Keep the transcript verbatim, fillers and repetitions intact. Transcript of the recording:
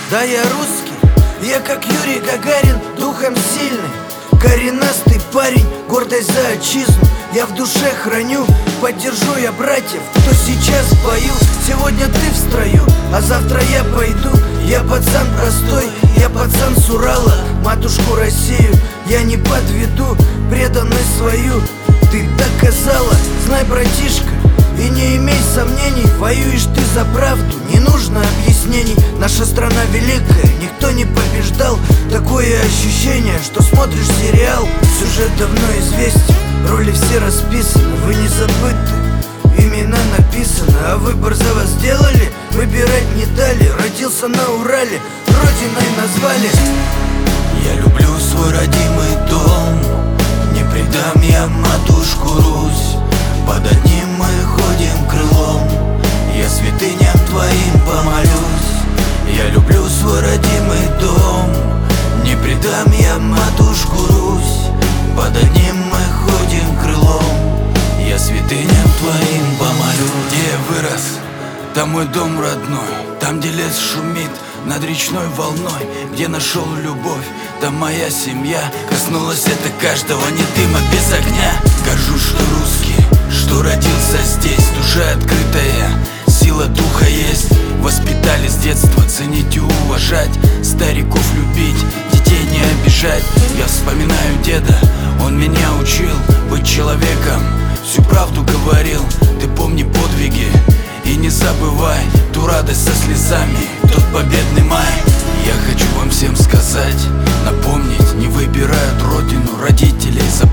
Да, я русский, я как Юрий Гагарин, духом сильный, коренастый парень, гордость за отчизну. Я в душе храню, поддержу я братьев, кто сейчас в бою. Сегодня ты в строю, а завтра я пойду. Я пацан простой, я пацан с Урала. Матушку Россию я не подведу, преданность свою ты доказала. Знай, братишка, и не имей сомнений, воюешь ты за правду, не нужно объяснений. Наша страна великая, никто не побеждал. Такое ощущение, что смотришь сериал. Сюжет давно известен, роли все расписаны, вы не забыты, имена написаны, а выбор за вас сделали, выбирать не дали. Родился на Урале, родиной назвали. Я люблю свой родимый дом, не предам я матушку Русь. Под одним мы ходим крылом, я святыням твоим помолюсь. Я люблю свой родимый дом, не предам я матушку Русь. Под одним мы ходим крылом, я святыням твоим помолюсь. Где я вырос, там мой дом родной, там, где лес шумит над речной волной, где нашел любовь, там моя семья. Коснулась это каждого, не дыма без огня. Горжусь, что русский, что родился здесь. Душа открытая, сила духа есть. Воспитали с детства ценить и уважать, стариков любить, детей не обижать. Я вспоминаю деда, он меня учил быть человеком, всю правду говорил. Ты помни подвиги и не забывай ту радость со слезами, тот победный май. Я хочу вам всем сказать, напомнить: не выбирают родину родителей за